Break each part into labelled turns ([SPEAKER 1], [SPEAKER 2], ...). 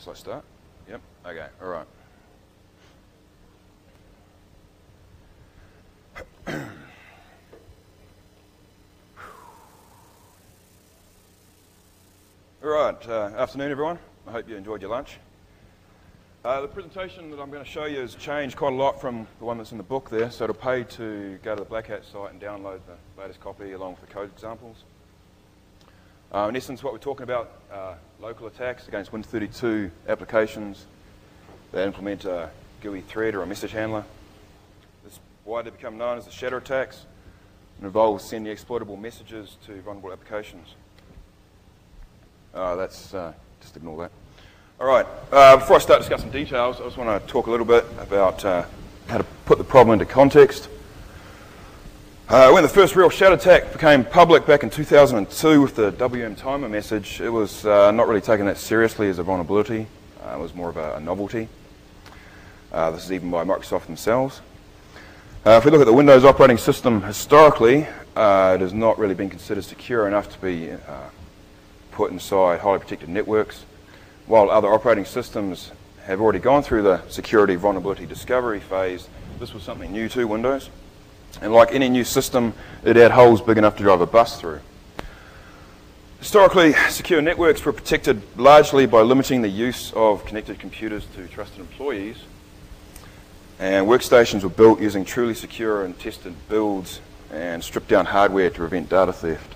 [SPEAKER 1] Shall I start? Yep, okay, all right. All right, afternoon everyone. I hope you enjoyed your lunch. The presentation that I'm going to show you has changed quite a lot from the one that's in the book there, so it'll pay to go to the Black Hat site and download the latest copy along with the code examples. In essence, what we're talking about are local attacks against Win32 applications that implement a GUI thread or a message handler. This is why they become known as the shadow attacks and involves sending exploitable messages to vulnerable applications. Just ignore that. All right, before I start discussing details, I just want to talk a little bit about how to put the problem into context. When the first real shadow attack became public back in 2002 with the WM timer message, it was not really taken that seriously as a vulnerability. It was more of a novelty. This is even by Microsoft themselves. If we look at the Windows operating system historically, it has not really been considered secure enough to be put inside highly protected networks, while other operating systems have already gone through the security vulnerability discovery phase. This was something new to Windows. And like any new system, it had holes big enough to drive a bus through. Historically, secure networks were protected largely by limiting the use of connected computers to trusted employees. And workstations were built using truly secure and tested builds and stripped down hardware to prevent data theft.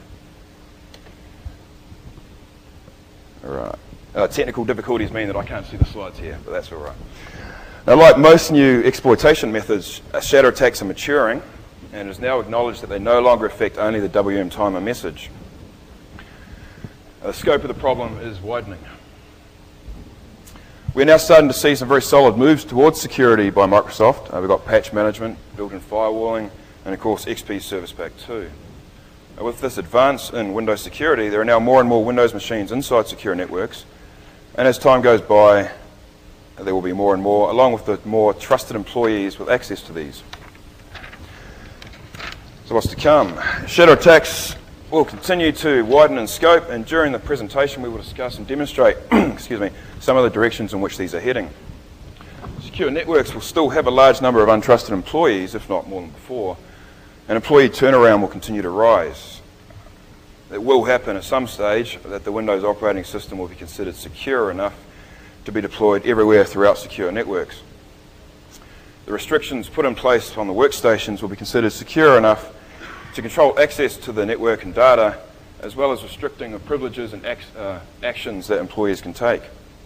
[SPEAKER 1] All right. Technical difficulties mean that I can't see the slides here, but that's all right. Now, like most new exploitation methods, shadow attacks are maturing, and it is now acknowledged that they no longer affect only the WM timer message. The scope of the problem is widening. We're now starting to see some very solid moves towards security by Microsoft. We've got patch management, built-in firewalling, and of course XP Service Pack 2. With this advance in Windows security, there are now more and more Windows machines inside secure networks, and as time goes by, there will be more and more, along with the more trusted employees with access to these. So what's to come? Shadow attacks will continue to widen in scope, and during the presentation we will discuss and demonstrate some of the directions in which these are heading. Secure networks will still have a large number of untrusted employees, if not more than before, and employee turnaround will continue to rise. It will happen at some stage that the Windows operating system will be considered secure enough to be deployed everywhere throughout secure networks. The restrictions put in place on the workstations will be considered secure enough to control access to the network and data, as well as restricting the privileges and actions that employees can take.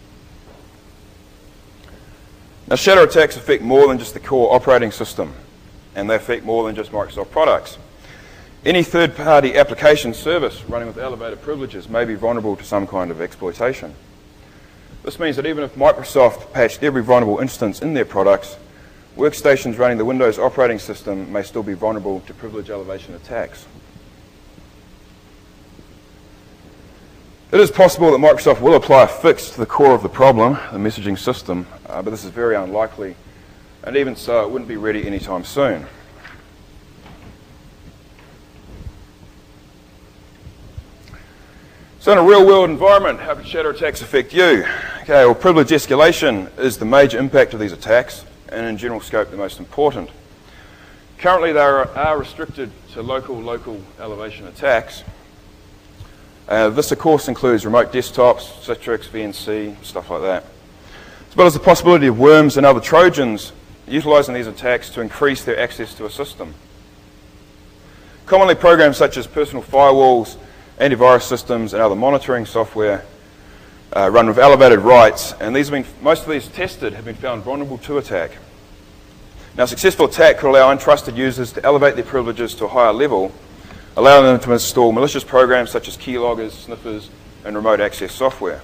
[SPEAKER 1] Now, shadow attacks affect more than just the core operating system, and they affect more than just Microsoft products. Any third-party application service running with elevated privileges may be vulnerable to some kind of exploitation. This means that even if Microsoft patched every vulnerable instance in their products, workstations running the Windows operating system may still be vulnerable to privilege elevation attacks. It is possible that Microsoft will apply a fix to the core of the problem, the messaging system, but this is very unlikely, and even so, it wouldn't be ready anytime soon. So in a real-world environment, how can shadow attacks affect you? Okay, well, privilege escalation is the major impact of these attacks, and in general scope, the most important. Currently, they are restricted to local elevation attacks. This, of course, includes remote desktops, Citrix, VNC, stuff like that, as well as the possibility of worms and other Trojans utilising these attacks to increase their access to a system. Commonly, programs such as personal firewalls, antivirus systems, and other monitoring software run with elevated writes, and most of these tested have been found vulnerable to attack. Now, a successful attack could allow untrusted users to elevate their privileges to a higher level, allowing them to install malicious programs such as keyloggers, sniffers, and remote access software.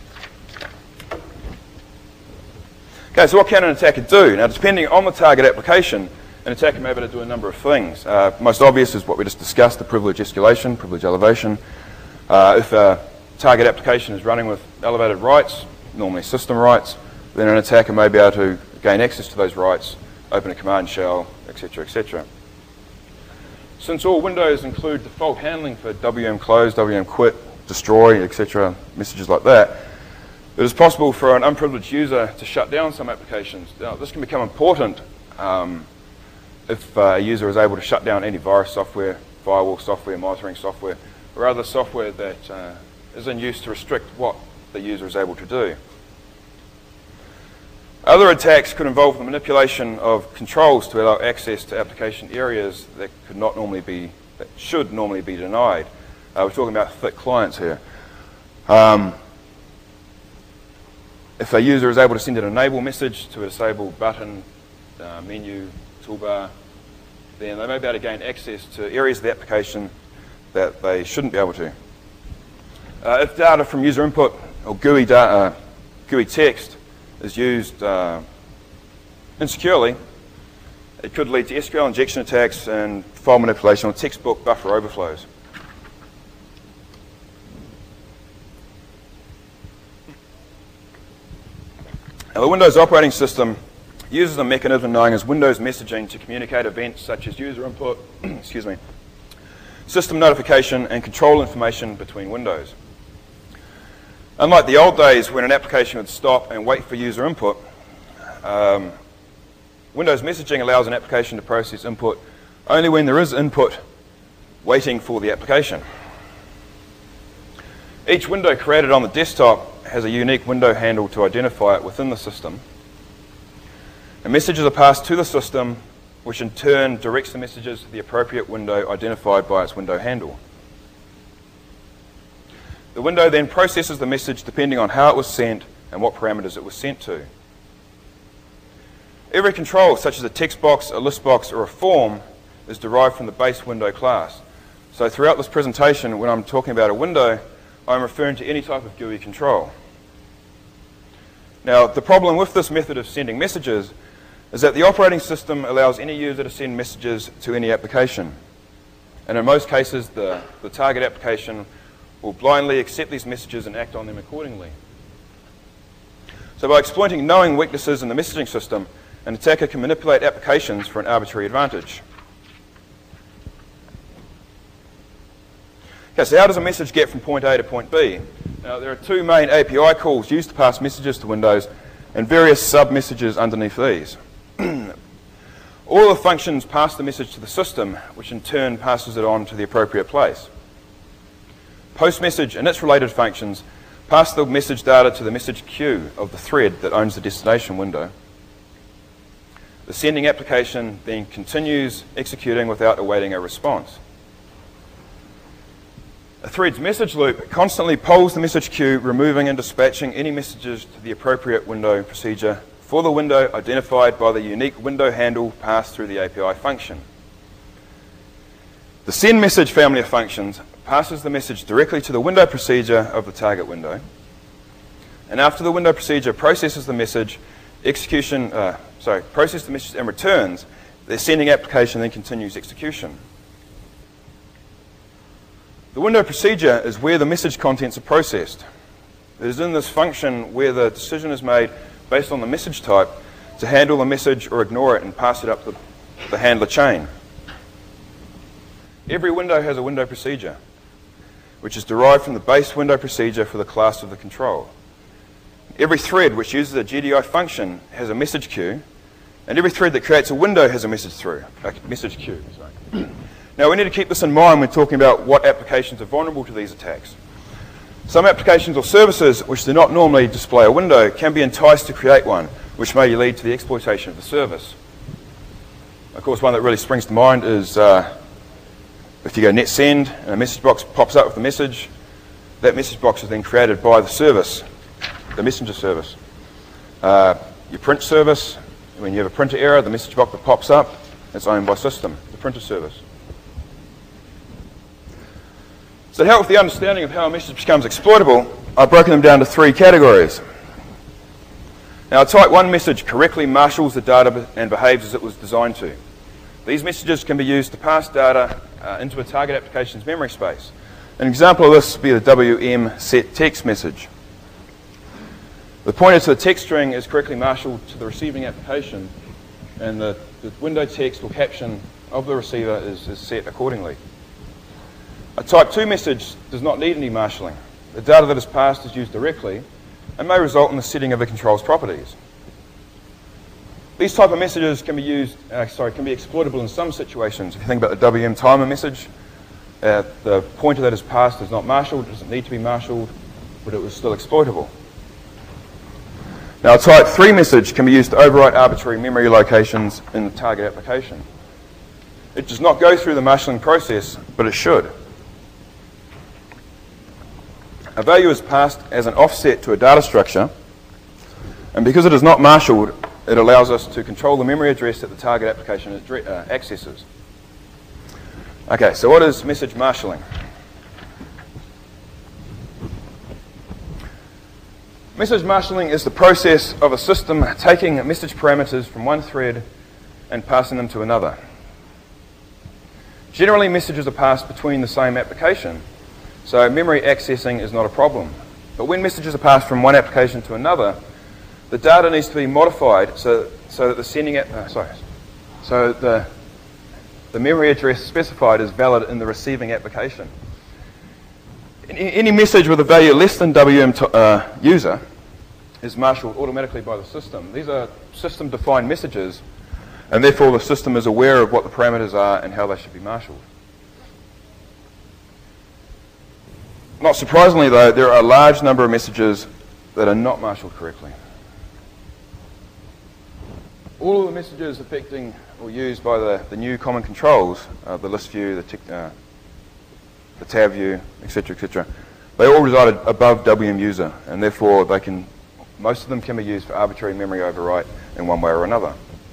[SPEAKER 1] Okay, so what can an attacker do? Now, depending on the target application, an attacker may be able to do a number of things. Most obvious is what we just discussed, the privilege escalation, privilege elevation. If a target application is running with elevated rights, normally system rights, then an attacker may be able to gain access to those rights, open a command shell, etc., etc. Since all Windows include default handling for WM close, WM quit, destroy, etc., messages like that, It is possible for an unprivileged user to shut down some applications. Now, this can become important if a user is able to shut down antivirus software, firewall software, monitoring software, or other software that is in use to restrict what the user is able to do. Other attacks could involve the manipulation of controls to allow access to application areas that should normally be denied. We're talking about thick clients here. If a user is able to send an enable message to a disabled button, menu, toolbar, then they may be able to gain access to areas of the application that they shouldn't be able to. If data from user input or GUI text is used insecurely, it could lead to SQL injection attacks and file manipulation or textbook buffer overflows. Now, the Windows operating system uses a mechanism known as Windows messaging to communicate events such as user input, system notification, and control information between windows. Unlike the old days when an application would stop and wait for user input, Windows messaging allows an application to process input only when there is input waiting for the application. Each window created on the desktop has a unique window handle to identify it within the system. And messages are passed to the system, which in turn directs the messages to the appropriate window identified by its window handle. The window then processes the message depending on how it was sent and what parameters it was sent to. Every control, such as a text box, a list box, or a form, is derived from the base window class. So throughout this presentation, when I'm talking about a window, I'm referring to any type of GUI control. Now, the problem with this method of sending messages is that the operating system allows any user to send messages to any application. And in most cases, the target application will blindly accept these messages and act on them accordingly. So by exploiting knowing weaknesses in the messaging system, an attacker can manipulate applications for an arbitrary advantage. Okay, so how does a message get from point A to point B? Now, there are two main API calls used to pass messages to Windows and various sub-messages underneath these. All the functions pass the message to the system, which in turn passes it on to the appropriate place. PostMessage and its related functions pass the message data to the message queue of the thread that owns the destination window. The sending application then continues executing without awaiting a response. A thread's message loop constantly polls the message queue, removing and dispatching any messages to the appropriate window procedure for the window identified by the unique window handle passed through the API function. The send message family of functions passes the message directly to the window procedure of the target window. And after the window procedure processes the message, processes the message and returns, the sending application then continues execution. The window procedure is where the message contents are processed. It is in this function where the decision is made based on the message type to handle the message or ignore it and pass it up the handler chain. Every window has a window procedure, which is derived from the base window procedure for the class of the control. Every thread which uses a GDI function has a message queue, and every thread that creates a window has a message queue. Now, we need to keep this in mind when talking about what applications are vulnerable to these attacks. Some applications or services which do not normally display a window can be enticed to create one, which may lead to the exploitation of the service. Of course, one that really springs to mind is if you go net send and a message box pops up with a message, that message box is then created by the service, the messenger service. Your print service, when you have a printer error, the message box that pops up, it's owned by system, the printer service. So to help with the understanding of how a message becomes exploitable, I've broken them down to three categories. Now, a type 1 message correctly marshals the data and behaves as it was designed to. These messages can be used to pass data into a target application's memory space. An example of this would be the WM set text message. The pointer to the text string is correctly marshaled to the receiving application, and the window text or caption of the receiver is set accordingly. A type 2 message does not need any marshalling. The data that is passed is used directly, and may result in the setting of the control's properties. These type of messages can be exploitable in some situations. If you think about the WM timer message, the pointer that is passed is not marshaled, it doesn't need to be marshaled, but it was still exploitable. Now, a type 3 message can be used to overwrite arbitrary memory locations in the target application. It does not go through the marshalling process, but it should. A value is passed as an offset to a data structure, and because it is not marshaled, it allows us to control the memory address that the target application accesses. Okay, so what is message marshalling? Message marshalling is the process of a system taking message parameters from one thread and passing them to another. Generally, messages are passed between the same application, so memory accessing is not a problem. But when messages are passed from one application to another, the data needs to be modified so that the memory address specified is valid in the receiving application. Any message with a value less than WM user is marshaled automatically by the system. These are system-defined messages, and therefore the system is aware of what the parameters are and how they should be marshaled. Not surprisingly, though, there are a large number of messages that are not marshaled correctly. All of the messages affecting or used by the new common controls, the list view, the tab view, etc., they all reside above WM user, and therefore most of them can be used for arbitrary memory overwrite in one way or another.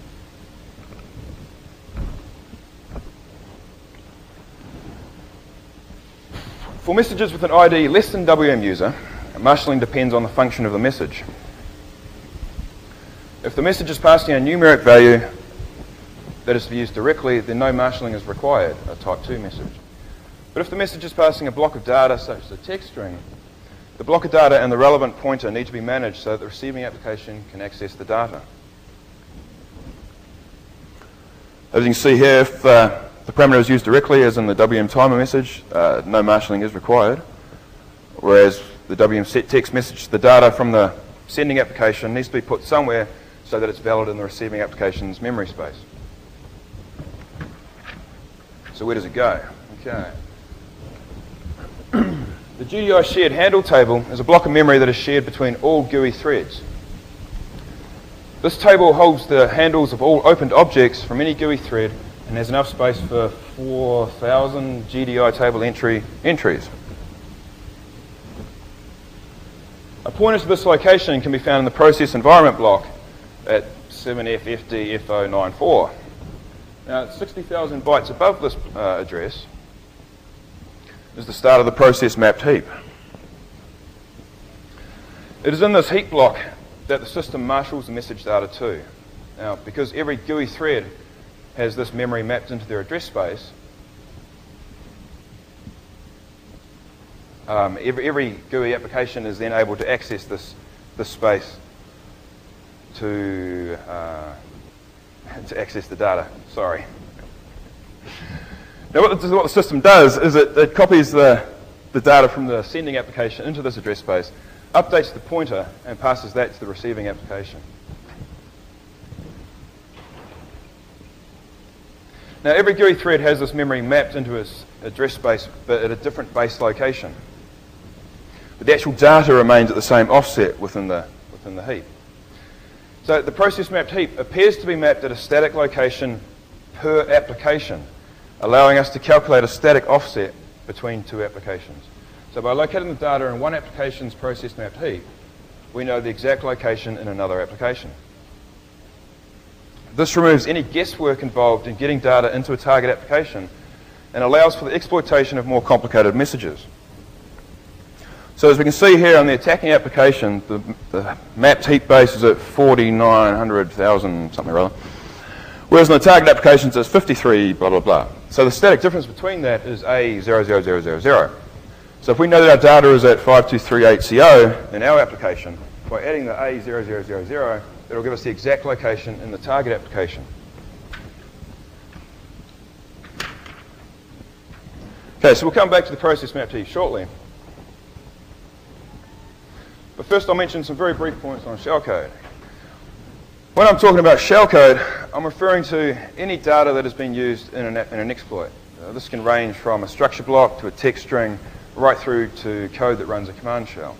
[SPEAKER 1] For messages with an ID less than WM user, marshalling depends on the function of the message. If the message is passing a numeric value that is to be used directly, then no marshalling is required, a type 2 message. But if the message is passing a block of data, such as a text string, the block of data and the relevant pointer need to be managed so that the receiving application can access the data. As you can see here, if the parameter is used directly, as in the WM timer message, no marshalling is required. Whereas the WM set text message, the data from the sending application needs to be put somewhere so that it's valid in the receiving application's memory space. So where does it go? Okay. The GDI shared handle table is a block of memory that is shared between all GUI threads. This table holds the handles of all opened objects from any GUI thread and has enough space for 4,000 GDI table entries. A pointer to this location can be found in the process environment block at 7FFDF094. Now, 60,000 bytes above this address is the start of the process mapped heap. It is in this heap block that the system marshals the message data to. Now, because every GUI thread has this memory mapped into their address space, every GUI application is then able to access this space to access the data. Sorry. Now, what the system does is it copies the data from the sending application into this address space, updates the pointer, and passes that to the receiving application. Now, every GUI thread has this memory mapped into its address space, but at a different base location. But the actual data remains at the same offset within the heap. So the process mapped heap appears to be mapped at a static location per application, allowing us to calculate a static offset between two applications. So by locating the data in one application's process mapped heap, we know the exact location in another application. This removes any guesswork involved in getting data into a target application and allows for the exploitation of more complicated messages. So as we can see here on the attacking application, the mapped heap base is at 49,000 something or other, whereas in the target applications it's 53 blah blah blah. So the static difference between that is A00000. So if we know that our data is at 5238CO in our application, by adding the A0000, it'll give us the exact location in the target application. Okay, so we'll come back to the process mapped heap shortly. But first I'll mention some very brief points on shellcode. When I'm talking about shellcode, I'm referring to any data that has been used in an exploit. This can range from a structure block to a text string, right through to code that runs a command shell.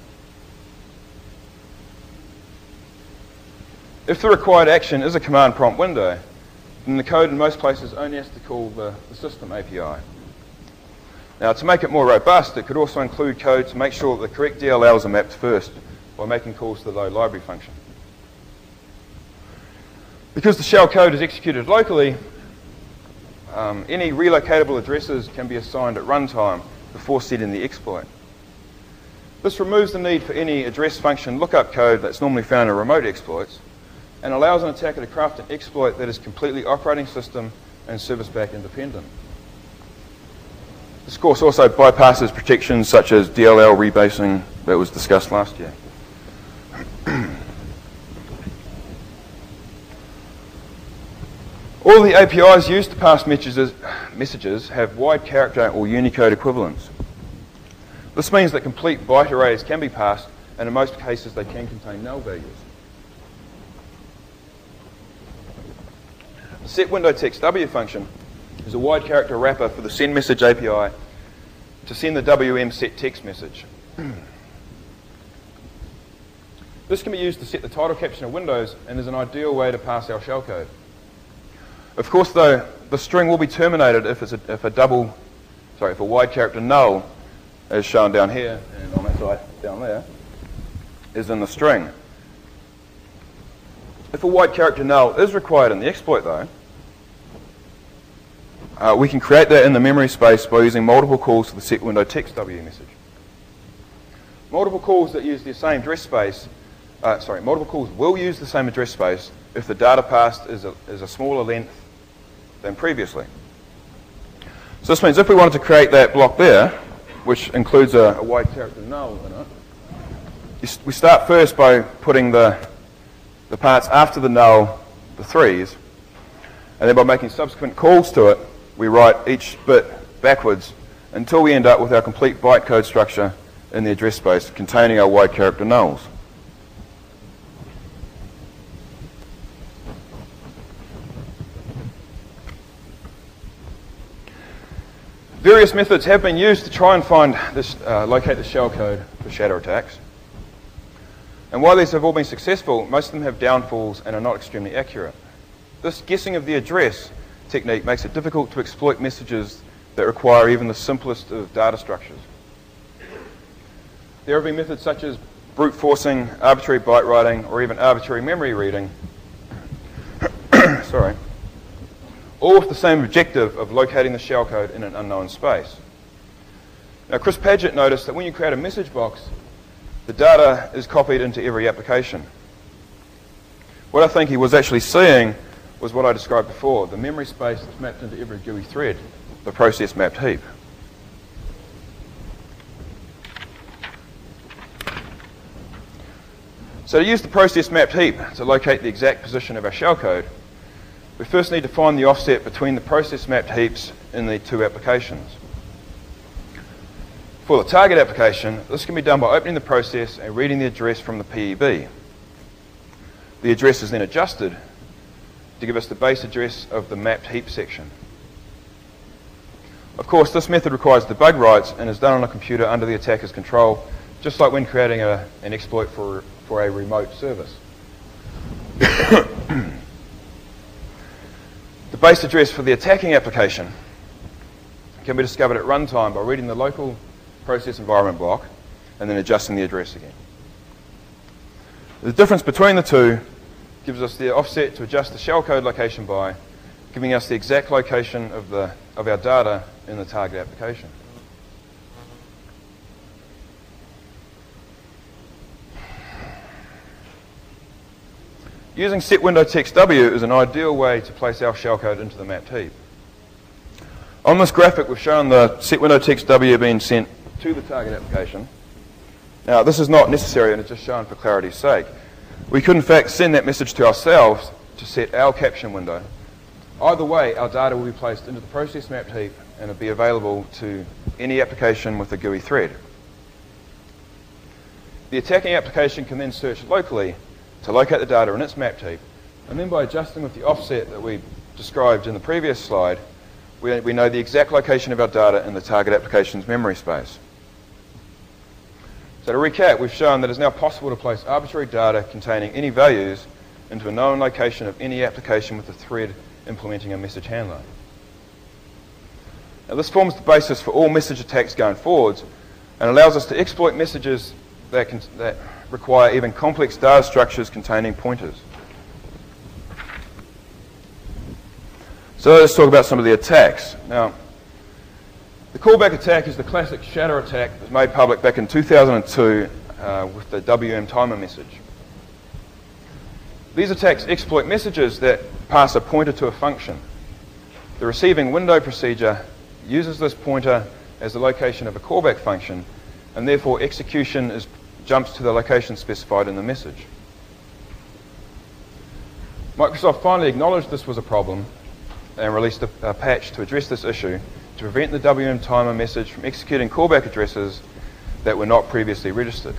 [SPEAKER 1] If the required action is a command prompt window, then the code in most places only has to call the system API. Now, to make it more robust, it could also include code to make sure that the correct DLLs are mapped first by making calls to the load library function. Because the shell code is executed locally, any relocatable addresses can be assigned at runtime before setting the exploit. This removes the need for any address function lookup code that's normally found in remote exploits and allows an attacker to craft an exploit that is completely operating system and service back independent. This course also bypasses protections such as DLL rebasing that was discussed last year. All the APIs used to pass messages have wide character or Unicode equivalents. This means that complete byte arrays can be passed, and in most cases they can contain null values. The setWindowTextW function is a wide character wrapper for the sendMessage API to send the WM set text message. This can be used to set the title caption of windows and is an ideal way to pass our shellcode. Of course, though, the string will be terminated if a wide character null, as shown down here and on that side down there, is in the string. If a wide character null is required in the exploit, though, we can create that in the memory space by using multiple calls to the setWindowTextW message. Multiple calls that use the same address space, multiple calls will use the same address space if the data passed is a smaller length than previously. So this means if we wanted to create that block there, which includes a wide character null in it, we start first by putting the parts after the null, the 3s, and then by making subsequent calls to it, we write each bit backwards until we end up with our complete bytecode structure in the address space containing our wide character nulls. Various methods have been used to try and locate the shellcode for shadow attacks. And while these have all been successful, most of them have downfalls and are not extremely accurate. This guessing of the address technique makes it difficult to exploit messages that require even the simplest of data structures. There have been methods such as brute forcing, arbitrary byte writing, or even arbitrary memory reading, all with the same objective of locating the shellcode in an unknown space. Now, Chris Padgett noticed that when you create a message box, the data is copied into every application. What I think he was actually seeing was what I described before, the memory space that's mapped into every GUI thread, the process mapped heap. So to use the process mapped heap to locate the exact position of our shellcode, we first need to find the offset between the process mapped heaps in the two applications. For the target application, this can be done by opening the process and reading the address from the PEB. The address is then adjusted to give us the base address of the mapped heap section. Of course, this method requires debug rights and is done on a computer under the attacker's control, just like when creating an exploit for a remote service. The base address for the attacking application can be discovered at runtime by reading the local process environment block and then adjusting the address again. The difference between the two gives us the offset to adjust the shellcode location by, giving us the exact location of our data in the target application. Using setWindowTextW is an ideal way to place our shellcode into the mapped heap. On this graphic, we've shown the setWindowTextW being sent to the target application. Now, this is not necessary, and it's just shown for clarity's sake. We could, in fact, send that message to ourselves to set our caption window. Either way, our data will be placed into the process mapped heap and it'll be available to any application with a GUI thread. The attacking application can then search locally to locate the data in its mapped heap, and then by adjusting with the offset that we described in the previous slide, we know the exact location of our data in the target application's memory space. So to recap, we've shown that it's now possible to place arbitrary data containing any values into a known location of any application with a thread implementing a message handler. Now this forms the basis for all message attacks going forwards and allows us to exploit messages that require even complex data structures containing pointers. So let's talk about some of the attacks. Now, the callback attack is the classic shatter attack that was made public back in 2002 with the WM timer message. These attacks exploit messages that pass a pointer to a function. The receiving window procedure uses this pointer as the location of a callback function, and therefore execution jumps to the location specified in the message. Microsoft finally acknowledged this was a problem and released a patch to address this issue to prevent the WM timer message from executing callback addresses that were not previously registered.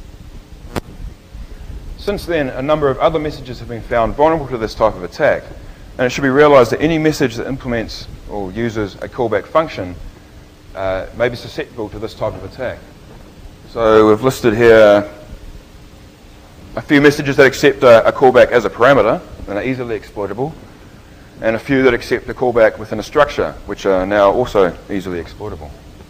[SPEAKER 1] Since then, a number of other messages have been found vulnerable to this type of attack, and it should be realized that any message that implements or uses a callback function may be susceptible to this type of attack. So we've listed here a few messages that accept a callback as a parameter and are easily exploitable, and a few that accept a callback within a structure, which are now also easily exploitable.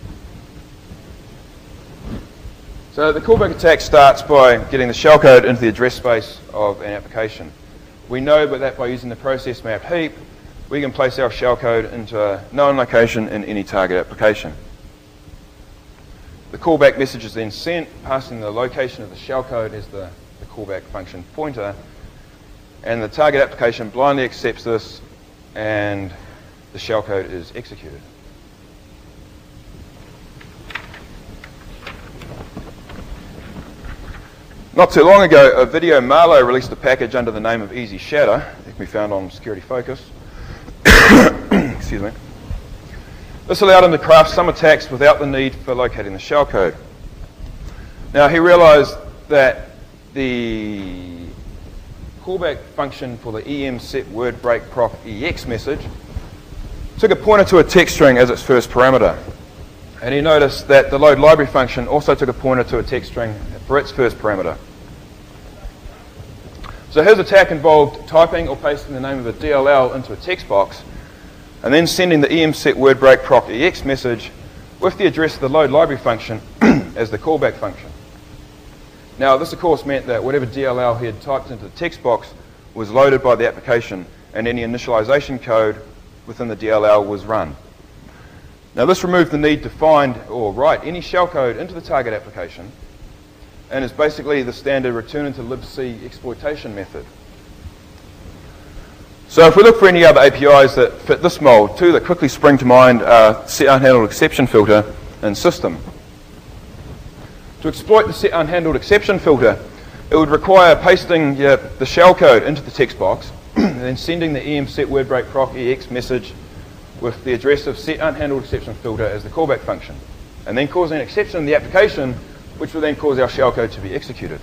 [SPEAKER 1] So the callback attack starts by getting the shellcode into the address space of an application. We know that by using the process mapped heap, we can place our shellcode into a known location in any target application. The callback message is then sent, passing the location of the shellcode as the callback function pointer, and the target application blindly accepts this, and the shellcode is executed. Not too long ago, Video Marlow released a package under the name of Easy Shatter. It can be found on Security Focus. Excuse me. This allowed him to craft some attacks without the need for locating the shellcode. Now, he realized that the callback function for the emSetWordBreakProcEx message took a pointer to a text string as its first parameter. And he noticed that the load library function also took a pointer to a text string for its first parameter. So his attack involved typing or pasting the name of a DLL into a text box and then sending the emSetWordBreakProcEx message with the address of the load library function as the callback function. Now, this of course meant that whatever DLL he had typed into the text box was loaded by the application, and any initialization code within the DLL was run. Now, this removed the need to find or write any shellcode into the target application, and is basically the standard return into libc exploitation method. So if we look for any other APIs that fit this mold, two that quickly spring to mind are setUnhandledException and System. To exploit the setUnhandledException it would require pasting the shellcode into the text box and then sending the emSetWordBreakProcEx message with the address of setUnhandledException as the callback function, and then causing an exception in the application, which will then cause our shellcode to be executed.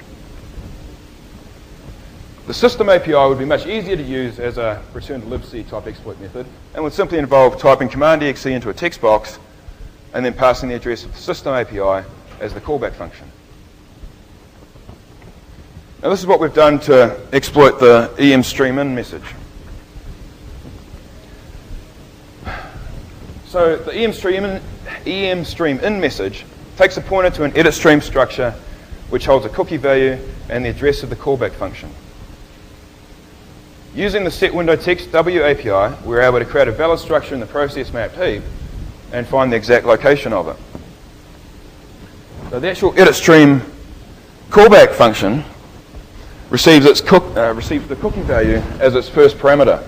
[SPEAKER 1] The System API would be much easier to use as a return to libc type exploit method, and would simply involve typing command-exe into a text box and then passing the address of the System API as the callback function. Now this is what we've done to exploit the emStreamIn message. So the emStreamIn message takes a pointer to an edit stream structure which holds a cookie value and the address of the callback function. Using the setWindowTextW API, we're able to create a valid structure in the process mapped heap and find the exact location of it. So the actual edit stream callback function receives the cookie value as its first parameter.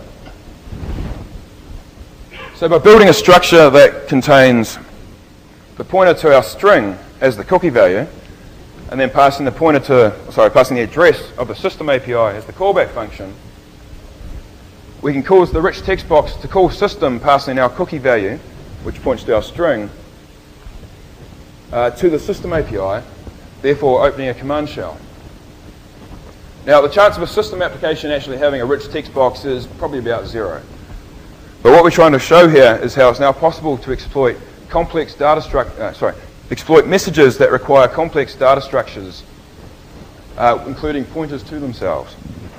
[SPEAKER 1] So by building a structure that contains the pointer to our string as the cookie value, and then passing the address of the System API as the callback function, we can cause the rich text box to call System passing our cookie value, which points to our string, to the System API, therefore opening a command shell. Now, the chance of a system application actually having a rich text box is probably about 0. But what we're trying to show here is how it's now possible to exploit complex data exploit messages that require complex data structures, including pointers to themselves.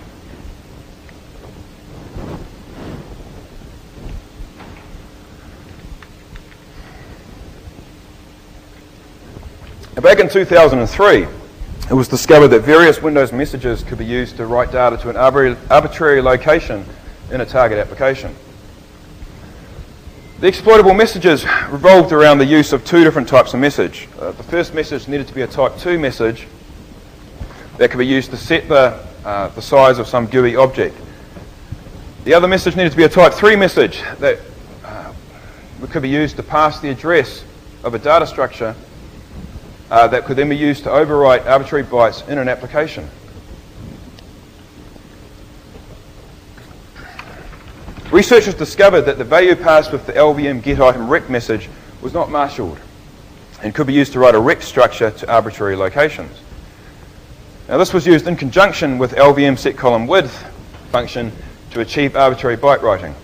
[SPEAKER 1] Back in 2003, it was discovered that various Windows messages could be used to write data to an arbitrary location in a target application. The exploitable messages revolved around the use of two different types of message. The first message needed to be a type 2 message that could be used to set the size of some GUI object. The other message needed to be a type 3 message that could be used to pass the address of a data structure that could then be used to overwrite arbitrary bytes in an application. Researchers discovered that the value passed with the LVM getItemRect message was not marshaled and could be used to write a rect structure to arbitrary locations. Now, this was used in conjunction with LVM setColumnWidth function to achieve arbitrary byte writing.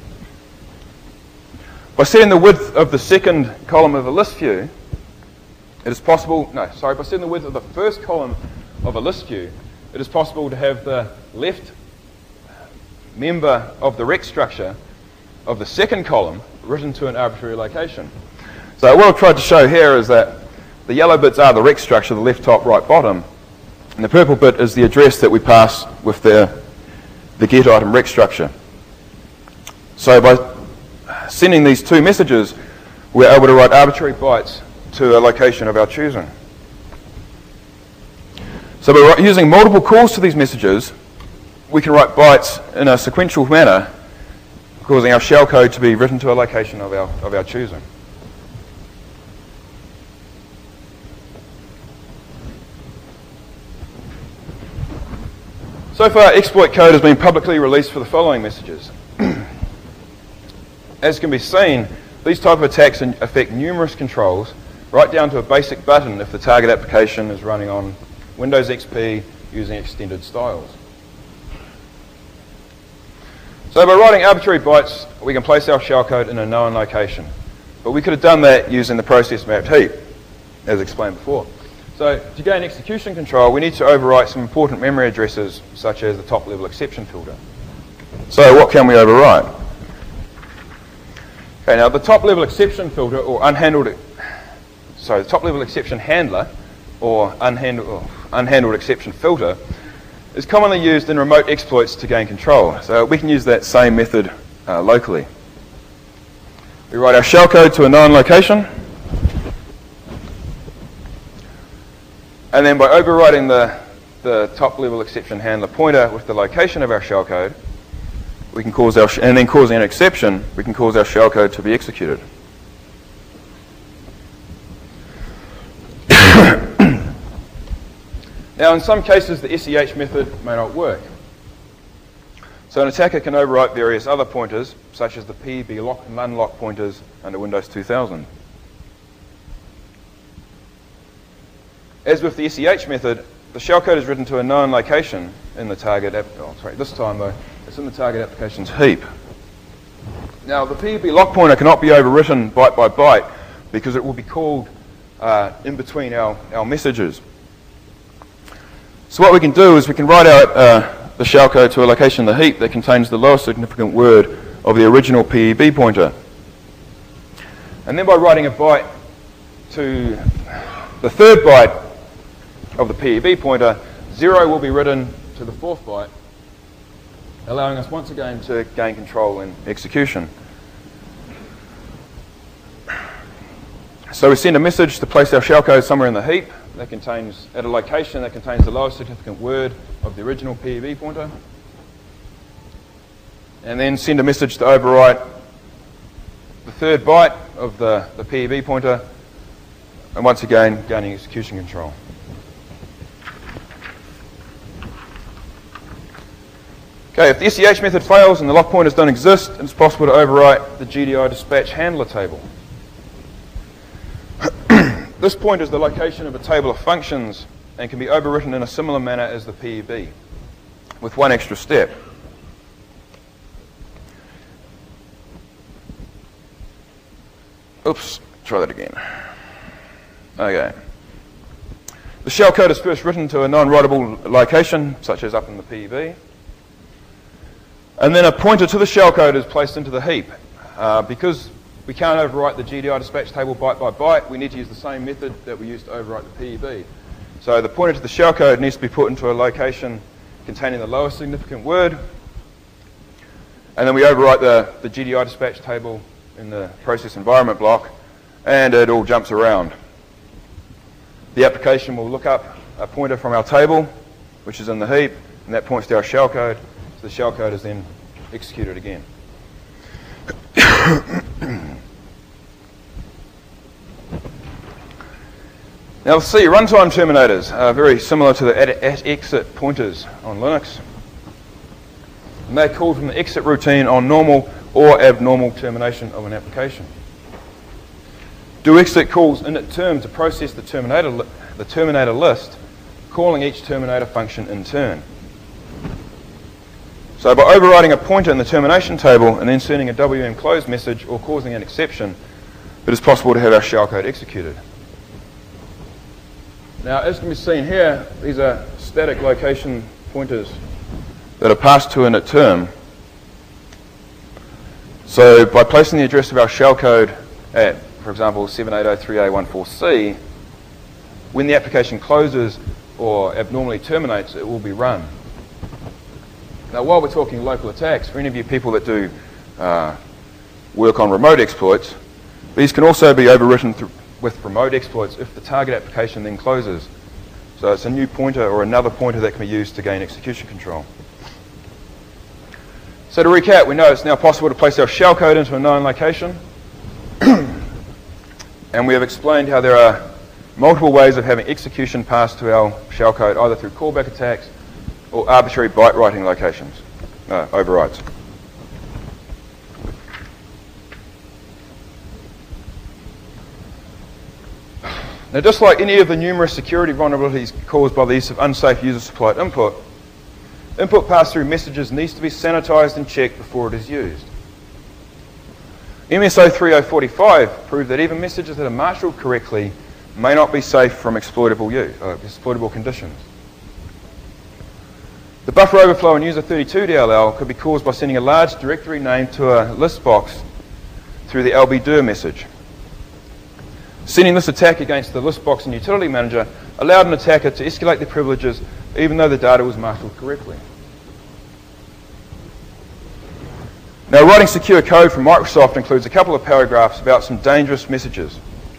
[SPEAKER 1] By setting the width of the second column of a list view, by setting the width of the first column of a list view, it is possible to have the left member of the rect structure of the second column written to an arbitrary location. So what I've tried to show here is that the yellow bits are the rect structure, the left, top, right, bottom, and the purple bit is the address that we pass with the getItemRect structure. So by sending these two messages, we're able to write arbitrary bytes to a location of our choosing. So by using multiple calls to these messages, we can write bytes in a sequential manner, causing our shellcode to be written to a location of our choosing. So far, exploit code has been publicly released for the following messages. As can be seen, these type of attacks affect numerous controls, right down to a basic button if the target application is running on Windows XP using extended styles. So by writing arbitrary bytes, we can place our shellcode in a known location. But we could have done that using the process mapped heap, as explained before. So to gain execution control, we need to overwrite some important memory addresses, such as the top-level exception filter. So what can we overwrite? Okay, now the top-level exception filter, or the top-level exception handler, or unhandled exception filter, is commonly used in remote exploits to gain control. So we can use that same method locally. We write our shellcode to a known location, and then by overriding the top-level exception handler pointer with the location of our shellcode, we can and then causing an exception, we can cause our shellcode to be executed. Now, in some cases, the SEH method may not work. So an attacker can overwrite various other pointers, such as the PEB lock and unlock pointers under Windows 2000. As with the SEH method, the shellcode is written to a known location in the target this time though, it's in the target application's heap. Now, the PEB lock pointer cannot be overwritten byte by byte because it will be called in between our messages. So what we can do is we can write out the shellcode to a location in the heap that contains the lowest significant word of the original PEB pointer. And then by writing a byte to the third byte of the PEB pointer, 0 will be written to the fourth byte, allowing us once again to gain control in execution. So we send a message to place our shellcode somewhere in the heap at a location that contains the lowest significant word of the original PEB pointer, and then send a message to overwrite the third byte of the PEB pointer, and once again gaining execution control. Okay, if the SEH method fails and the lock pointers don't exist, it's possible to overwrite the GDI dispatch handler table. This point is the location of a table of functions and can be overwritten in a similar manner as the PEB, with one extra step. Oops, try that again. Okay. The shellcode is first written to a non-writable location, such as up in the PEB. And then a pointer to the shellcode is placed into the heap. Because we can't overwrite the GDI dispatch table byte by byte, we need to use the same method that we used to overwrite the PEB. So the pointer to the shellcode needs to be put into a location containing the lowest significant word. And then we overwrite the GDI dispatch table in the process environment block, and it all jumps around. The application will look up a pointer from our table, which is in the heap, and that points to our shellcode. So the shellcode is then executed again. Now the C, runtime terminators are very similar to the at-exit pointers on Linux. And they're called from the exit routine on normal or abnormal termination of an application. Do exit calls init term to process the terminator list, calling each terminator function in turn. So by overriding a pointer in the termination table and then sending a WM close message or causing an exception, it is possible to have our shellcode executed. Now, as can be seen here, these are static location pointers that are passed to init term. So by placing the address of our shellcode at, for example, 780.3a.14c, when the application closes or abnormally terminates, it will be run. Now, while we're talking local attacks, for any of you people that do work on remote exploits, these can also be overwritten with remote exploits if the target application then closes. So it's a new pointer or another pointer that can be used to gain execution control. So to recap, we know it's now possible to place our shellcode into a known location. And we have explained how there are multiple ways of having execution passed to our shellcode, either through callback attacks or arbitrary byte writing locations, overrides. Now, just like any of the numerous security vulnerabilities caused by the use of unsafe user-supplied input, input pass-through messages needs to be sanitized and checked before it is used. MSO 3045 proved that even messages that are marshaled correctly may not be safe from exploitable conditions. The buffer overflow in user 32 DLL could be caused by sending a large directory name to a list box through the lbdir message. Sending this attack against the list box and utility manager allowed an attacker to escalate their privileges even though the data was marshaled correctly. Now, writing secure code from Microsoft includes a couple of paragraphs about some dangerous messages.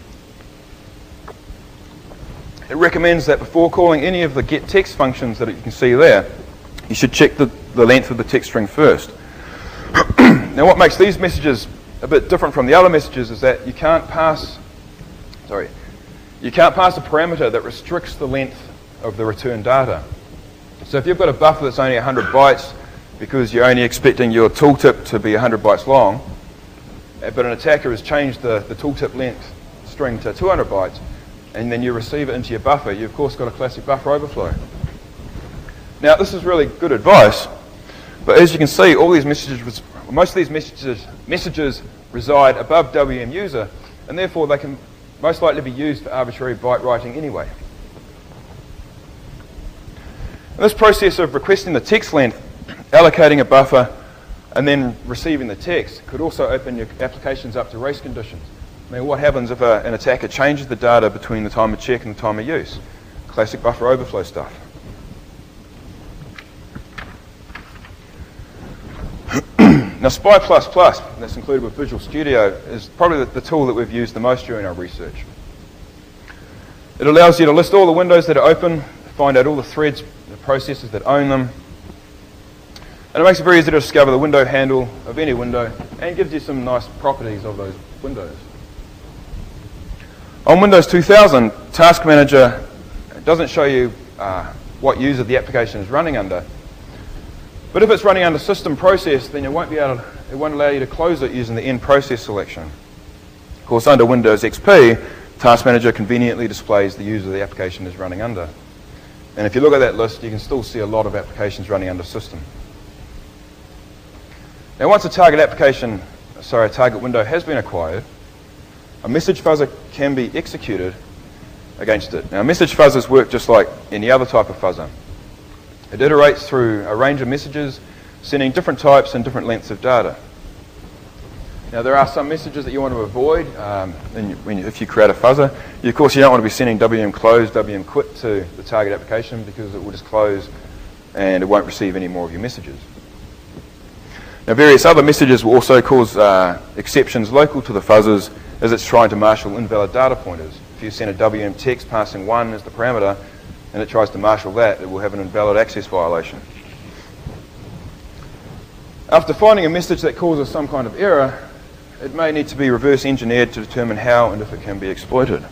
[SPEAKER 1] It recommends that before calling any of the getText functions that you can see there, you should check the length of the text string first. Now, what makes these messages a bit different from the other messages is that you can't pass a parameter that restricts the length of the return data. So if you've got a buffer that's only 100 bytes because you're only expecting your tooltip to be 100 bytes long, but an attacker has changed the tooltip length string to 200 bytes, and then you receive it into your buffer, you've of course got a classic buffer overflow. Now, this is really good advice, but as you can see, all these messages, most of these messages reside above WM user, and therefore they can most likely be used for arbitrary byte writing anyway. And this process of requesting the text length, allocating a buffer, and then receiving the text could also open your applications up to race conditions. I mean, what happens if an attacker changes the data between the time of check and the time of use? Classic buffer overflow stuff. Now, SPY++, that's included with Visual Studio, is probably the tool that we've used the most during our research. It allows you to list all the windows that are open, find out all the threads, the processes that own them, and it makes it very easy to discover the window handle of any window and gives you some nice properties of those windows. On Windows 2000, Task Manager doesn't show you what user the application is running under. But if it's running under system process, then it won't allow you to close it using the end process selection. Of course, under Windows XP, Task Manager conveniently displays the user the application is running under. And if you look at that list, you can still see a lot of applications running under system. Now, once a target window has been acquired, a message fuzzer can be executed against it. Now, message fuzzers work just like any other type of fuzzer. It iterates through a range of messages, sending different types and different lengths of data. Now, there are some messages that you want to avoid if you create a fuzzer. Of course, you don't want to be sending WM close, WM quit to the target application because it will just close and it won't receive any more of your messages. Now, various other messages will also cause exceptions local to the fuzzers as it's trying to marshal invalid data pointers. If you send a WM text passing 1 as the parameter and it tries to marshal that, it will have an invalid access violation. After finding a message that causes some kind of error, it may need to be reverse engineered to determine how and if it can be exploited.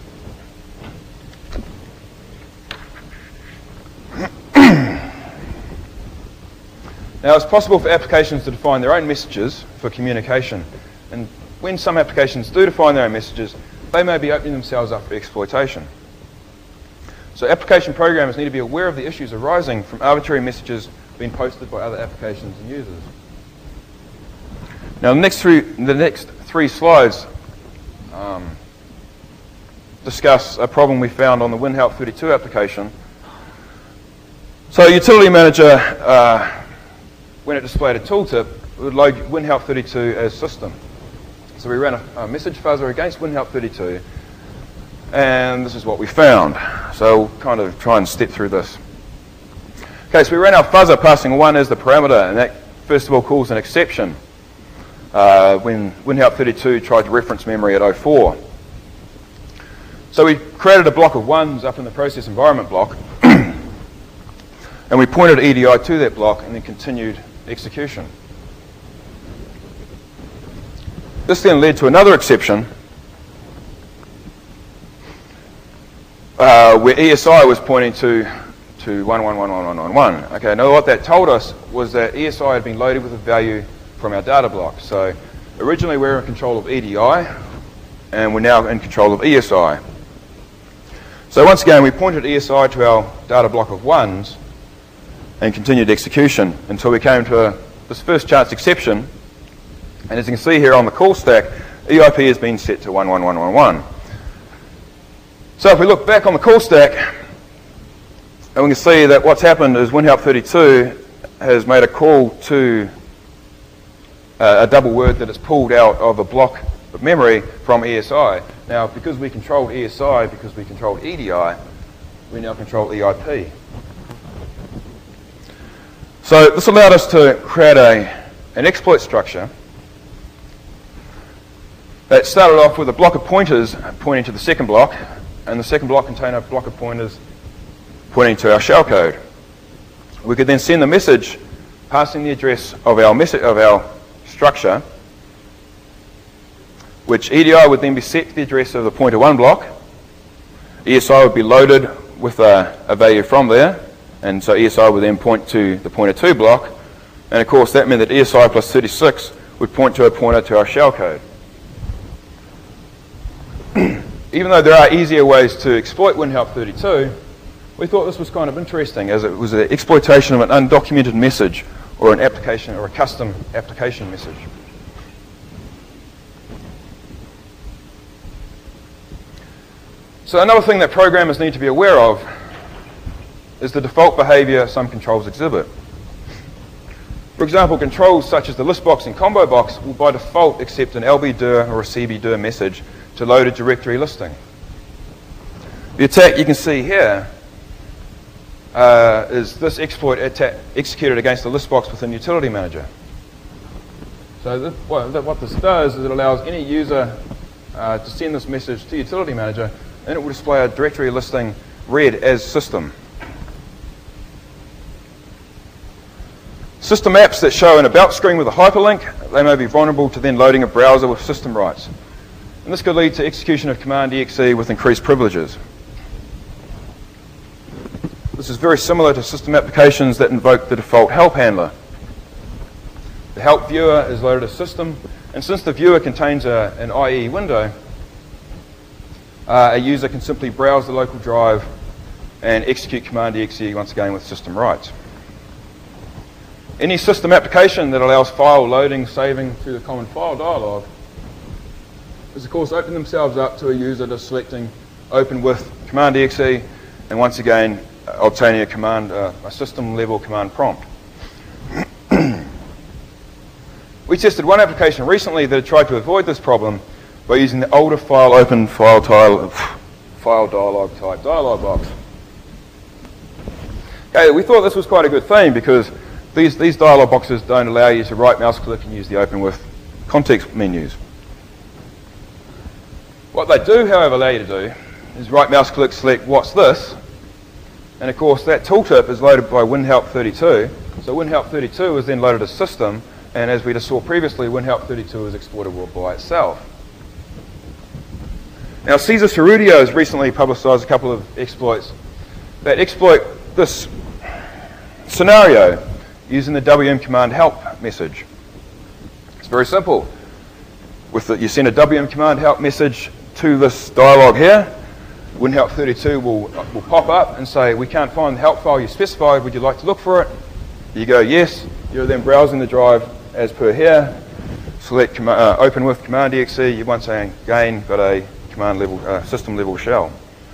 [SPEAKER 1] Now, it's possible for applications to define their own messages for communication. And when some applications do define their own messages, they may be opening themselves up for exploitation. So application programmers need to be aware of the issues arising from arbitrary messages being posted by other applications and users. Now, the next three slides discuss a problem we found on the WinHelp32 application. So Utility Manager, when it displayed a tooltip, it would load WinHelp32 as system. So we ran a message fuzzer against WinHelp32, and this is what we found. So we'll kind of try and step through this. Okay, so we ran our fuzzer passing 1 as the parameter, and that first of all calls an exception when WinHelp32 tried to reference memory at 04. So we created a block of 1s up in the process environment block, and we pointed EDI to that block and then continued execution. This then led to another exception where ESI was pointing to 11111111. Okay, now what that told us was that ESI had been loaded with a value from our data block. So originally we were in control of EDI, and we're now in control of ESI. So once again, we pointed ESI to our data block of 1s and continued execution until we came to this first chance exception. And as you can see here on the call stack, EIP has been set to 11111. So if we look back on the call stack, and we can see that what's happened is WinHelp32 has made a call to a double word that it's pulled out of a block of memory from ESI. Now, because we controlled ESI, because we controlled EDI, we now control EIP. So this allowed us to create an exploit structure that started off with a block of pointers pointing to the second block, and the second block contained a block of pointers pointing to our shellcode. We could then send the message passing the address of our structure, which EDI would then be set to the address of the pointer 1 block. ESI would be loaded with a value from there, and so ESI would then point to the pointer 2 block, and of course that meant that ESI plus 36 would point to a pointer to our shellcode. Even though there are easier ways to exploit WinHelp32, we thought this was kind of interesting as it was an exploitation of an undocumented message or an application or a custom application message. So another thing that programmers need to be aware of is the default behavior some controls exhibit. For example, controls such as the list box and combo box will by default accept an lbdir or a cbdir message to load a directory listing. The attack you can see here is this exploit executed against the list box within Utility Manager. So what this does is it allows any user to send this message to Utility Manager, and it will display a directory listing read as system. System apps that show an about screen with a hyperlink, they may be vulnerable to then loading a browser with system rights. And this could lead to execution of command exe with increased privileges. This is very similar to system applications that invoke the default help handler. The help viewer is loaded as system, and since the viewer contains an IE window, a user can simply browse the local drive and execute command exe once again with system rights. Any system application that allows file loading, saving through the common file dialog is of course opening themselves up to a user just selecting open with command exe and once again obtaining a system level command prompt. We tested one application recently that had tried to avoid this problem by using the older file open file dialog type dialog box. Okay, we thought this was quite a good thing because these dialog boxes don't allow you to right mouse click and use the open with context menus. What they do, however, allow you to do is right mouse click, select what's this, and of course that tooltip is loaded by WinHelp32. So WinHelp32 is then loaded as system, and as we just saw previously, WinHelp32 is exportable by itself. Now Cesar Cerrudio has recently publicized a couple of exploits that exploit this scenario using the WM command help message. It's very simple. You send a WM command help message to this dialog here. WinHelp32 will pop up and say, we can't find the help file you specified, would you like to look for it? You go yes, you're then browsing the drive as per here, select open with command exe, you once again got a command level, system level shell.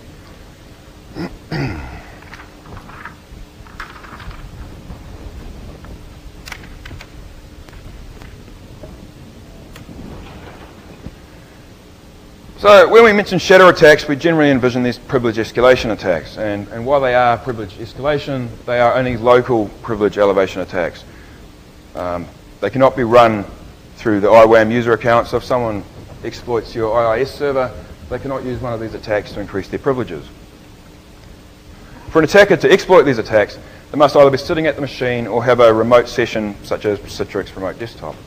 [SPEAKER 1] So when we mention shadow attacks, we generally envision these privilege escalation attacks. And while they are privilege escalation, they are only local privilege elevation attacks. They cannot be run through the IWAM user account. So if someone exploits your IIS server, they cannot use one of these attacks to increase their privileges. For an attacker to exploit these attacks, they must either be sitting at the machine or have a remote session such as Citrix Remote Desktop.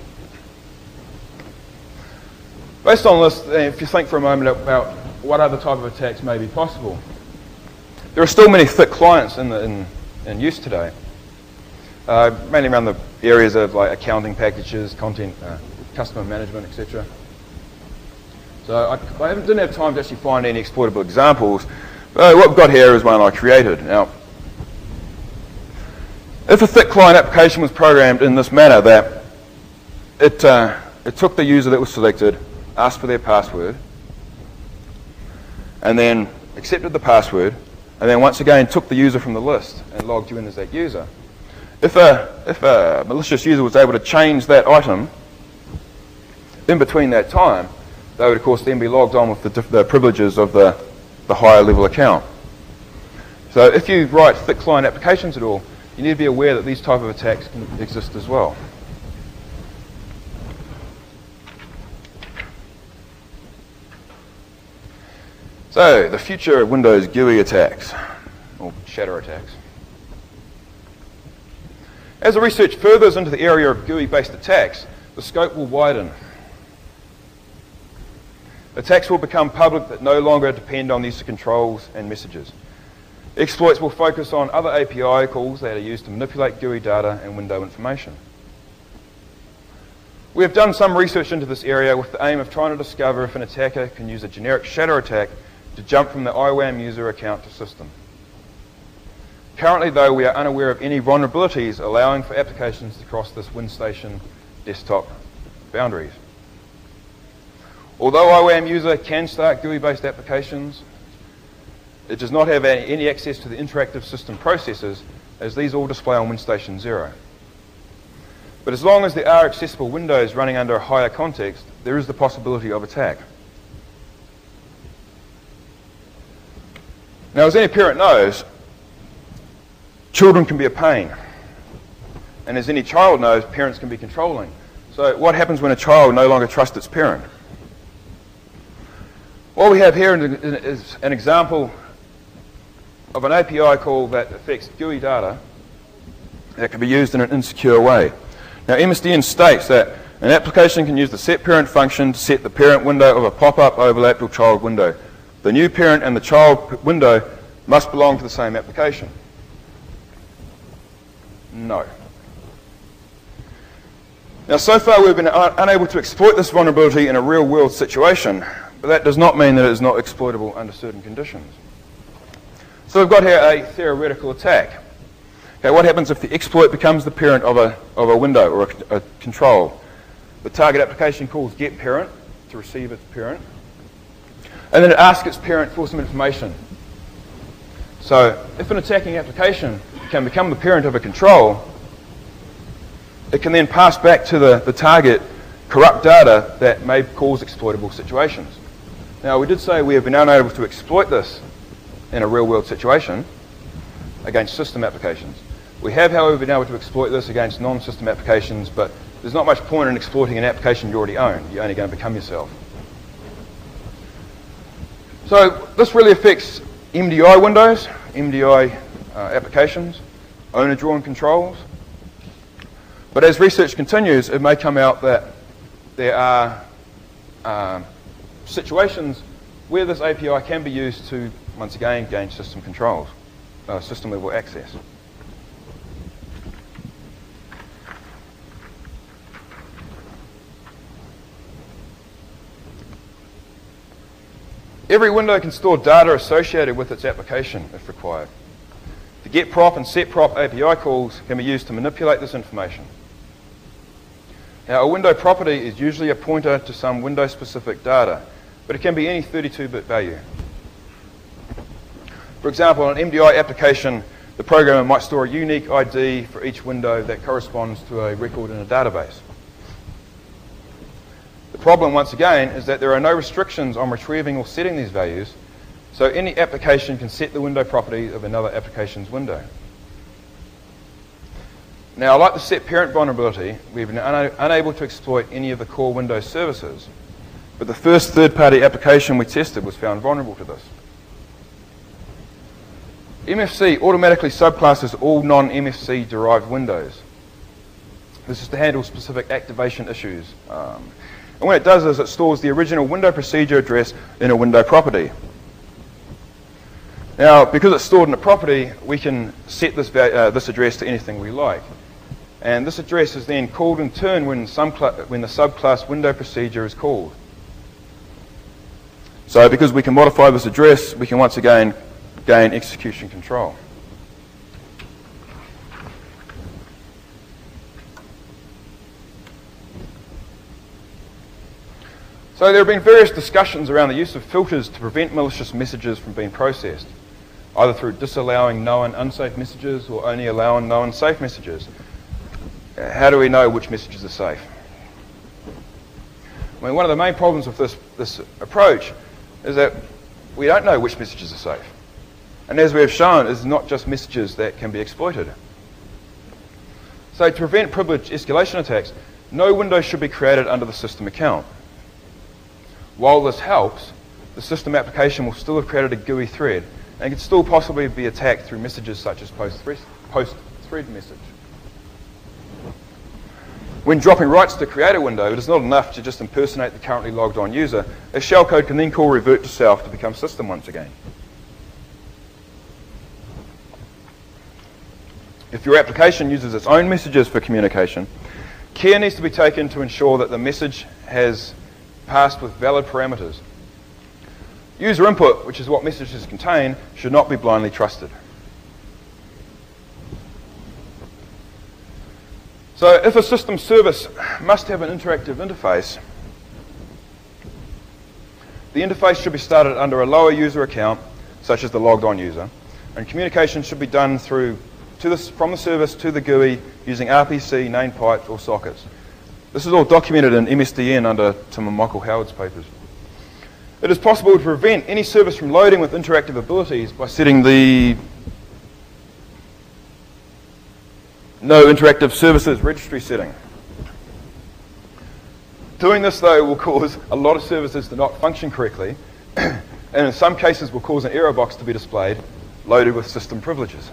[SPEAKER 1] Based on this, if you think for a moment about what other type of attacks may be possible, there are still many thick clients in use today, mainly around the areas of like accounting packages, content, customer management, etc. So I didn't have time to actually find any exploitable examples, but what we've got here is one I created. Now, if a thick client application was programmed in this manner that it took the user that was selected, asked for their password, and then accepted the password, and then once again took the user from the list and logged you in as that user. If a malicious user was able to change that item in between that time, they would of course then be logged on with the privileges of the higher level account. So if you write thick client applications at all, you need to be aware that these type of attacks can exist as well. So, the future of Windows GUI attacks, or shadow attacks. As the research furthers into the area of GUI-based attacks, the scope will widen. Attacks will become public that no longer depend on these controls and messages. Exploits will focus on other API calls that are used to manipulate GUI data and window information. We have done some research into this area with the aim of trying to discover if an attacker can use a generic shadow attack to jump from the IWAM user account to system. Currently, though, we are unaware of any vulnerabilities allowing for applications to cross this WinStation desktop boundaries. Although IWAM user can start GUI-based applications, it does not have any access to the interactive system processes, as these all display on WinStation 0. But as long as there are accessible windows running under a higher context, there is the possibility of attack. Now, as any parent knows, children can be a pain. And as any child knows, parents can be controlling. So what happens when a child no longer trusts its parent? What we have here is an example of an API call that affects GUI data that can be used in an insecure way. Now, MSDN states that an application can use the setParent function to set the parent window of a pop-up, overlapped, or child window. The new parent and the child window must belong to the same application. No. Now, so far we've been unable to exploit this vulnerability in a real-world situation, but that does not mean that it is not exploitable under certain conditions. So we've got here a theoretical attack. Okay, what happens if the exploit becomes the parent of a window or a control? The target application calls getParent to receive its parent, and then it asks its parent for some information. So if an attacking application can become the parent of a control, it can then pass back to the target corrupt data that may cause exploitable situations. Now, we did say we have been unable to exploit this in a real-world situation against system applications. We have, however, been able to exploit this against non-system applications, but there's not much point in exploiting an application you already own. You're only going to become yourself. So this really affects MDI windows, MDI applications, owner-drawn controls. But as research continues, it may come out that there are situations where this API can be used to, once again, gain system controls, system-level access. Every window can store data associated with its application if required. The getProp and setProp API calls can be used to manipulate this information. Now, a window property is usually a pointer to some window-specific data, but it can be any 32-bit value. For example, on an MDI application, the programmer might store a unique ID for each window that corresponds to a record in a database. The problem, once again, is that there are no restrictions on retrieving or setting these values, so any application can set the window property of another application's window. Now, like the setParent vulnerability, we've been unable to exploit any of the core Windows services, but the first third-party application we tested was found vulnerable to this. MFC automatically subclasses all non-MFC derived windows. This is to handle specific activation issues. And what it does is it stores the original window procedure address in a window property. Now, because it's stored in a property, we can set this address to anything we like. And this address is then called in turn when the subclass window procedure is called. So because we can modify this address, we can once again gain execution control. So there have been various discussions around the use of filters to prevent malicious messages from being processed, either through disallowing known unsafe messages or only allowing known safe messages. How do we know which messages are safe? I mean, one of the main problems with this approach is that we don't know which messages are safe. And as we have shown, it's not just messages that can be exploited. So to prevent privilege escalation attacks, no window should be created under the system account. While this helps, the system application will still have created a GUI thread and can still possibly be attacked through messages such as post-thread message. When dropping rights to create a window, it is not enough to just impersonate the currently logged on user. A shellcode can then call revert to self to become system once again. If your application uses its own messages for communication, care needs to be taken to ensure that the message has passed with valid parameters. User input, which is what messages contain, should not be blindly trusted. So if a system service must have an interactive interface, the interface should be started under a lower user account, such as the logged on user, and communication should be done from the service to the GUI using RPC, name pipes, or sockets. This is all documented in MSDN under Tim and Michael Howard's papers. It is possible to prevent any service from loading with interactive abilities by setting the No Interactive Services Registry setting. Doing this, though, will cause a lot of services to not function correctly, and in some cases will cause an error box to be displayed, loaded with system privileges.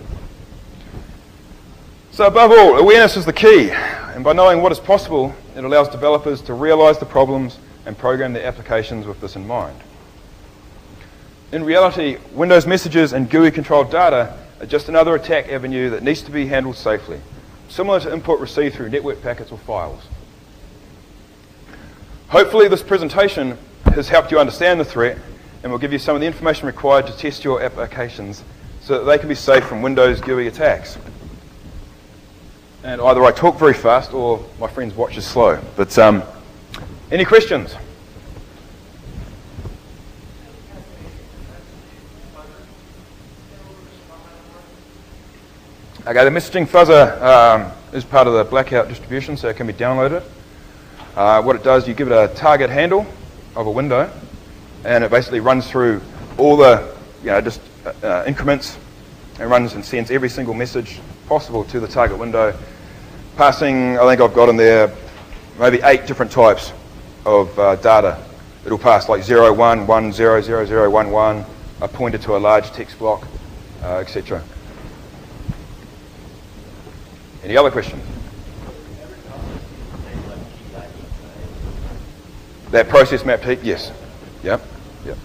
[SPEAKER 1] So above all, awareness is the key, and by knowing what is possible, it allows developers to realize the problems and program their applications with this in mind. In reality, Windows messages and GUI-controlled data are just another attack avenue that needs to be handled safely, similar to input received through network packets or files. Hopefully this presentation has helped you understand the threat and will give you some of the information required to test your applications so that they can be safe from Windows GUI attacks. And either I talk very fast or my friend's watch is slow. But any questions? Okay, the messaging fuzzer is part of the Blackout distribution, so it can be downloaded. What it does, you give it a target handle of a window, and it basically runs through all the, increments, and runs and sends every single message possible to the target window, passing, I think I've got in there, maybe 8 different types of data. It'll pass like 0, 1, 1, 0, 0, 0, 1, 1, a pointer to a large text block, etc. Any other questions? That process mapped heap, yes. Yep. Yep.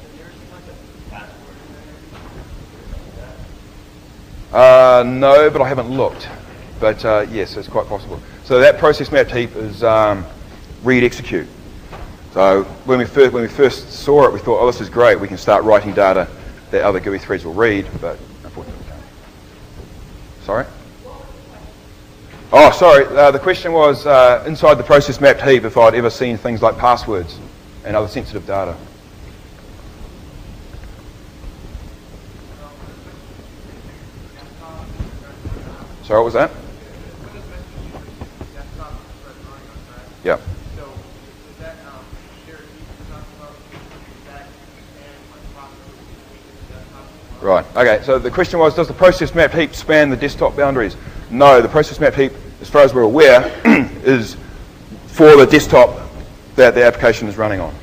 [SPEAKER 1] No, but I haven't looked. But yes, it's quite possible. So that process mapped heap is read execute. So when we first saw it, we thought, oh, this is great. We can start writing data that other GUI threads will read, but unfortunately we can't. Sorry? Oh, sorry. The question was inside the process mapped heap if I'd ever seen things like passwords and other sensitive data. Sorry, what was that? Yeah. Right. Okay. So the question was, does the process map heap span the desktop boundaries? No, the process map heap, as far as we're aware, is for the desktop that the application is running on.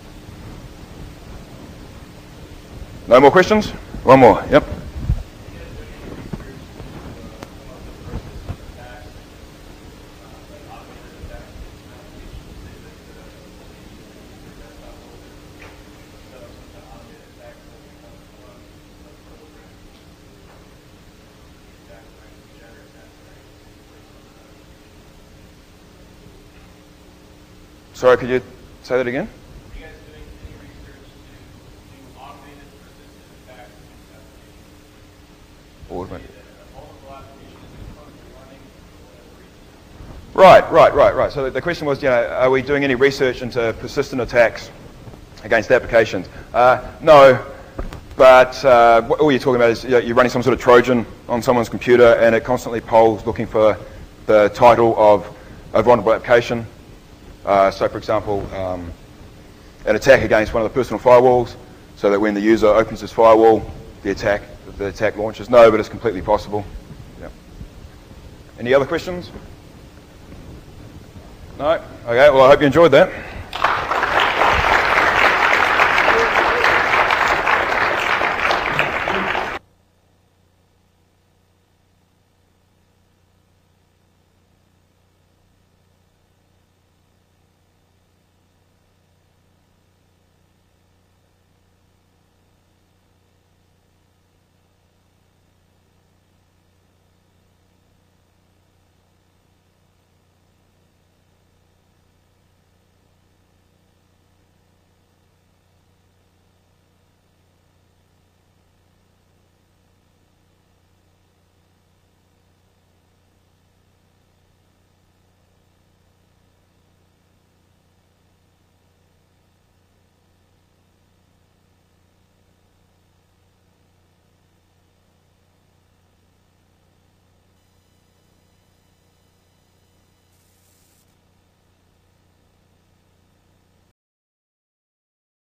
[SPEAKER 1] No more questions? One more. Yep. Sorry, could you say that again?
[SPEAKER 2] Are you guys doing any research to do automated persistent attacks against applications?
[SPEAKER 1] Automated.
[SPEAKER 2] A multiple application is currently running for whatever reason.
[SPEAKER 1] Right. So the question was, are we doing any research into persistent attacks against applications? No, but all you're talking about is you're running some sort of Trojan on someone's computer and it constantly polls looking for the title of a vulnerable application. So, for example, an attack against one of the personal firewalls, so that when the user opens his firewall, the attack launches. No, but it's completely possible. Yeah. Any other questions? No? Okay, well, I hope you enjoyed that.